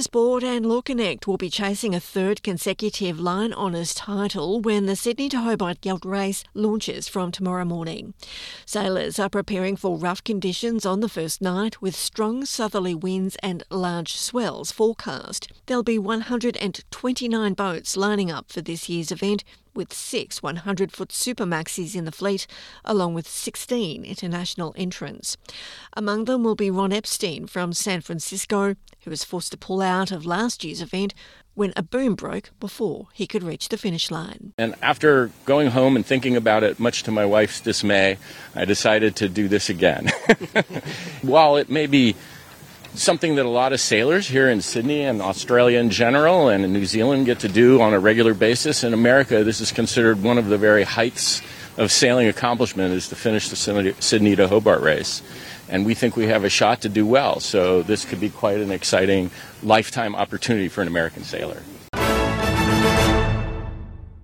Sport and Law Connect will be chasing a third consecutive Line Honours title when the Sydney to Hobart Yacht Race launches from tomorrow morning. Sailors are preparing for rough conditions on the first night with strong southerly winds and large swells forecast. There'll be 129 boats lining up for this year's event, with 6 100-foot Supermaxis in the fleet, along with 16 international entrants. Among them will be Ron Epstein from San Francisco, who was forced to pull out of last year's event when a boom broke before he could reach the finish line. And after going home and thinking about it, much to my wife's dismay, I decided to do this again. While it may be something that a lot of sailors here in Sydney and Australia in general and in New Zealand get to do on a regular basis, in America this is considered one of the very heights of sailing accomplishment, is to finish the Sydney to Hobart race. And we think we have a shot to do well, so this could be quite an exciting lifetime opportunity for an American sailor.